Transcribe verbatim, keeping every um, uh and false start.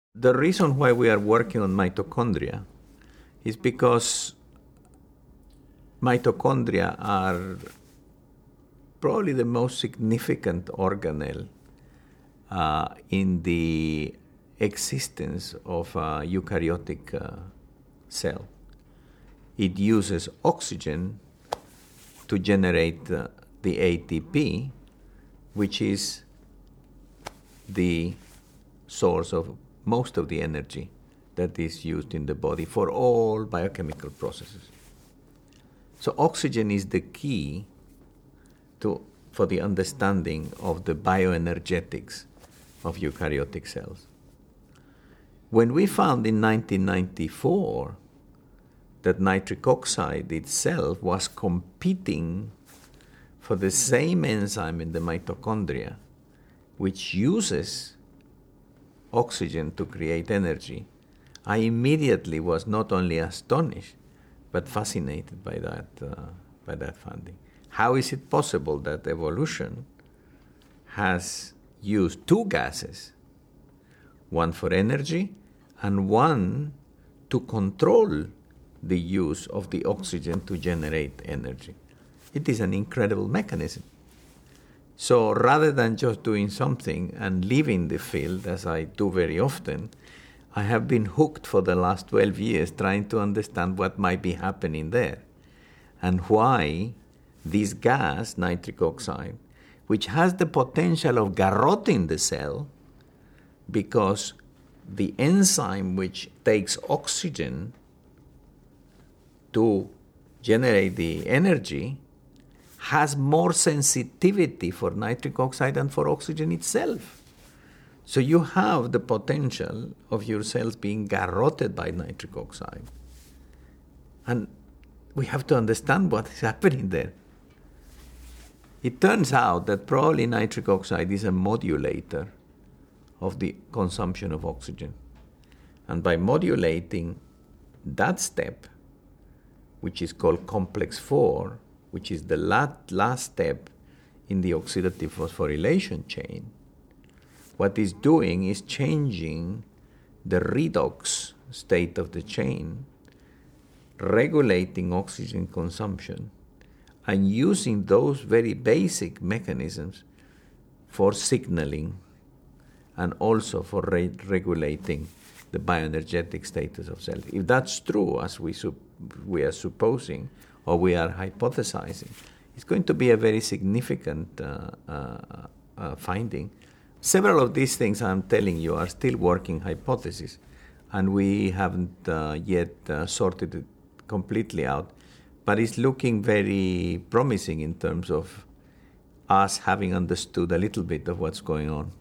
The reason why we are working on mitochondria is because mitochondria are probably the most significant organelle uh, in the existence of a eukaryotic uh, cell. It uses oxygen to generate uh, the A T P, which is the source of most of the energy that is used in the body for all biochemical processes. So oxygen is the key to, for the understanding of the bioenergetics of eukaryotic cells. When we found in nineteen ninety-four that nitric oxide itself was competing for the same enzyme in the mitochondria, which uses oxygen to create energy, I immediately was not only astonished, but fascinated by that, uh, by that finding. How is it possible that evolution has used two gases, one for energy and one to control the use of the oxygen to generate energy? It is an incredible mechanism. So rather than just doing something and leaving the field, as I do very often, I have been hooked for the last twelve years trying to understand what might be happening there and why this gas, nitric oxide, which has the potential of garroting the cell because the enzyme which takes oxygen to generate the energy has more sensitivity for nitric oxide than for oxygen itself. So you have the potential of your cells being garroted by nitric oxide. And we have to understand what is happening there. It turns out that probably nitric oxide is a modulator of the consumption of oxygen. And by modulating that step, which is called complex four, which is the last, last step in the oxidative phosphorylation chain, what it's doing is changing the redox state of the chain, regulating oxygen consumption, and using those very basic mechanisms for signaling and also for re- regulating the bioenergetic status of cells. If that's true, as we, sup- we are supposing, or we are hypothesizing, it's going to be a very significant uh, uh, uh, finding. Several of these things I'm telling you are still working hypotheses, and we haven't uh, yet uh, sorted it completely out. But it's looking very promising in terms of us having understood a little bit of what's going on.